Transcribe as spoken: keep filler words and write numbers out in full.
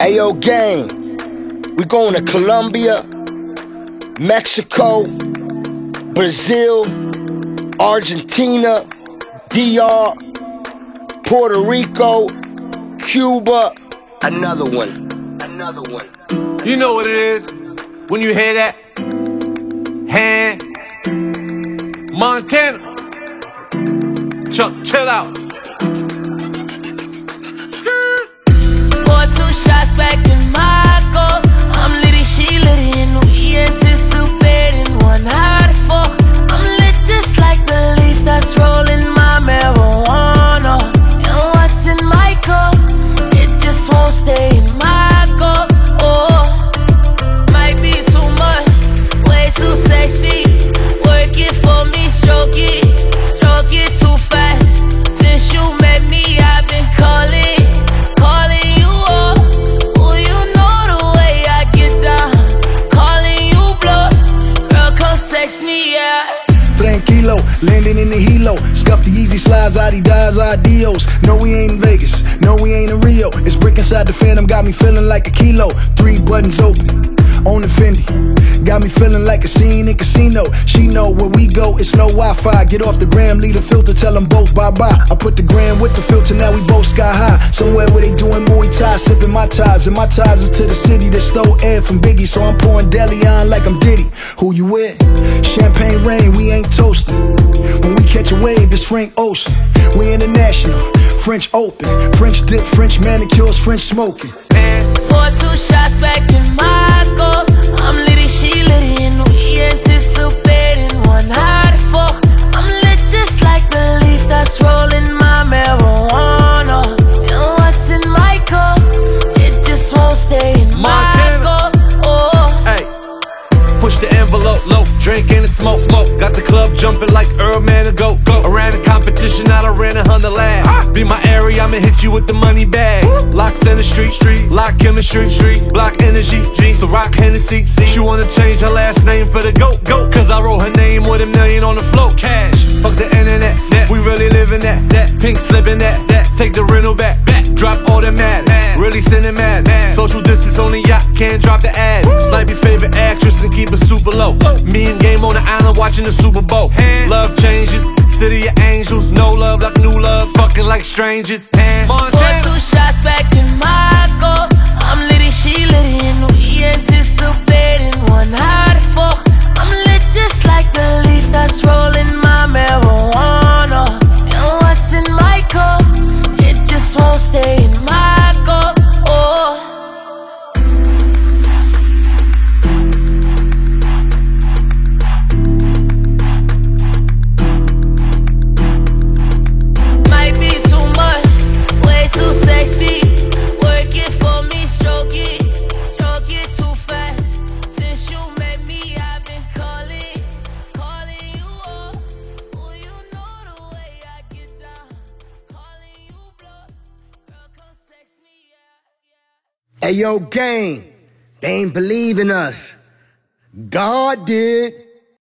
Ayo, gang, we going to Colombia, Mexico, Brazil, Argentina, D R, Puerto Rico, Cuba. Another one, another one. You know what it is when you hear that? Hand, Montana. Chuck, chill out. Pour two shots back in my cup. I'm litty, she litty, and we anticipating one out of four. I'm lit just like the leaf that's rolling my marijuana. And what's in my cup, it just won't stay in my cup. Oh, might be too much, way too sexy. Work it for me, stroke it, stroke it too fast. Since you met me, I've been calling, calling you up. Oh, you know the way I get down, calling you bluff. Girl, come sex me, yeah. Tranquilo, landing in the helo. Scuff the easy slides, Adidas, adios. No, we ain't in Vegas, no, we ain't in Rio. It's brick inside the Phantom, got me feeling like a kilo. Three buttons open, on the Fendi. Got me feeling like a scene in casino. She know where we go, it's no Wi-Fi. Get off the gram, leave the filter, tell them both bye-bye. I put the gram with the filter, now we both sky high. Somewhere where they doing Muay Thai, sipping my ties. And my ties is to the city that stole air from Biggie. So I'm pouring deli on like I'm Diddy. Who you with? Champagne rain, we ain't toasting. When we catch a wave, it's Frank Ocean. We international, French open. French dip, French manicures, French smoking. Pour two shots back in my cup. I'm litty, she litty, and we anticipating one out of four. I'm lit just like the leaf that's rolling my marijuana. And what's in my cup, it just won't stay in my Montana. cup. Oh, Hey, push the envelope low, drink and smoke, smoke. Got the club jumping like Earl Man to go, go. Around the competition, I done ran a hundred laps. Be my area, I'ma hit you with the money bags. Lock Center Street, street, lock chemistry, street, block energy, G. So rock Hennessy. She wanna change her last name for the goat, goat. Cause I wrote her name with a million on the float. Cash, fuck the internet, that. We really living that, that. Pink slipping that, that. Take the rental back, back. Drop automatic, really cinematic. Social distance on the yacht, can't drop the ad. Snipe your favorite actress and keep it super low. Me and Game on the island watching the Super Bowl. Love changes, city of angels. No love like new love, fucking like strangers. pour two shots back in my cup. I'm litty, she litty, and we anticipating one out of four. I'm lit just like the leaf that's rolling my marijuana. And what's in my cup, it just won't stay in my cup. Oh, might be too much, way too sexy. Work it for me, stroke it, stroke it too fast. Since you met me, I've been calling, calling you up. Oh, you know the way I get down, calling you bluff. Girl, come sex me, yeah, yeah. Ayo, gang, they ain't believe in us. God did.